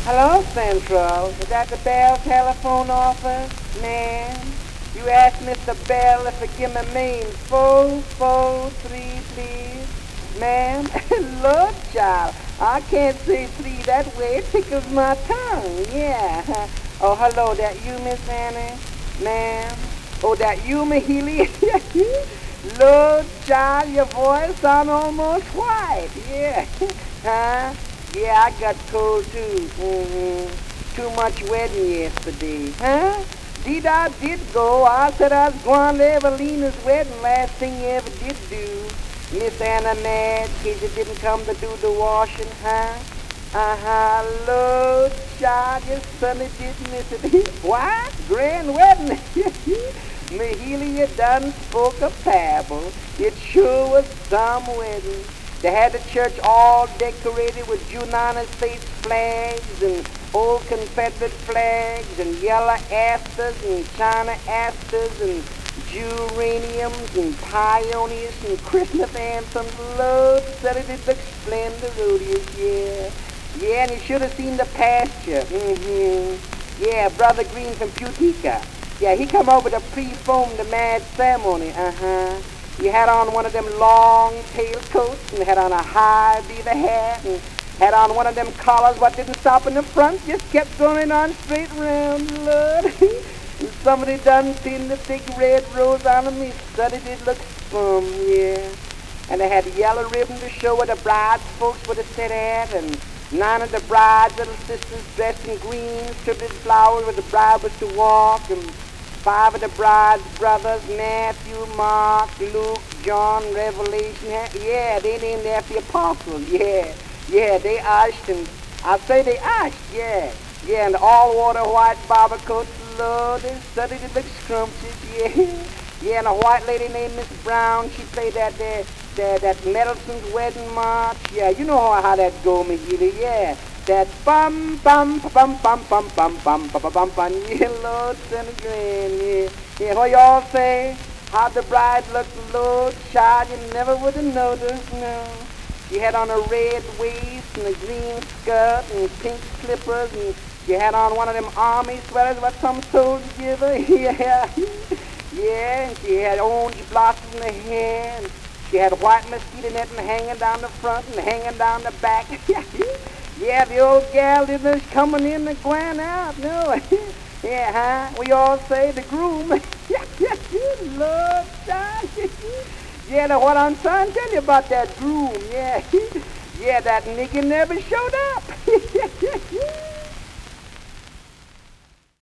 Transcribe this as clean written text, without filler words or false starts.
Hello, Central. Is that the Bell telephone office? Ma'am, you asked Mr. Bell if he give me name 443, please. Ma'am, look, child, I can't say three that way. It tickles my tongue. Yeah. Oh, hello, that you, Miss Annie? Ma'am? Oh, that you, Mahili? Look, child, your voice sound almost white. Yeah. Huh? Yeah, I got cold too. Too much wedding yesterday. Huh? I did go. I said I was going to Evelina's wedding. Last thing you ever did do. Miss Anna mad because you didn't come to do the washing, huh? Uh-huh. Lord, child, your sonny did miss it. What? Grand wedding? Mahili, you done spoke a parable. It sure was some wedding. They had the church all decorated with United States flags and old Confederate flags and yellow asters and China asters and geraniums and pioneers and Christmas anthems. Lord, said it looked splendid, yeah. Yeah, and you should have seen the pasture. Yeah, Brother Green from Putica. Yeah, he come over to pre-foam the mad ceremony. He had on one of them long tail coats and had on a high beaver hat and had on one of them collars what didn't stop in the front, just kept going on straight round, Lord. And somebody done seen the big red rose on me, studied it looked yeah. And they had yellow ribbon to show where the bride's folks would have sat at, and 9 of the bride's little sisters dressed in green, tribute flowers where the bride was to walk, and 5 of the bride's brothers, Matthew, Mark, Luke, John, Revelation. Yeah, they named after the apostles. Yeah, they ushed, and I say they ushed, yeah. Yeah, and the all-water white barber coats, Lord, they studied it look scrumptious, yeah. Yeah, and a white lady named Miss Brown, she played that Middleton's wedding march. Yeah, you know how that go, Mahili, yeah. That bum bum bum bum bum bum bum bum bum bum, yeah, Lord, Senator Grand, yeah. Yeah, what y'all say? How the bride looked, Lord, child, you never would have noticed, no. She had on a red waist and a green skirt and pink slippers, and she had on one of them army sweaters what some soldiers give her, yeah. Yeah, and she had orange blossoms in her hair, and she had white mosquito netting hanging down the front and hanging down the back. Yeah, the old gal isn't coming in and going out, no. Yeah, huh? We all say the groom. Lord, child. Yeah, that's what I'm trying to tell you about that groom, yeah. Yeah, that nigga never showed up.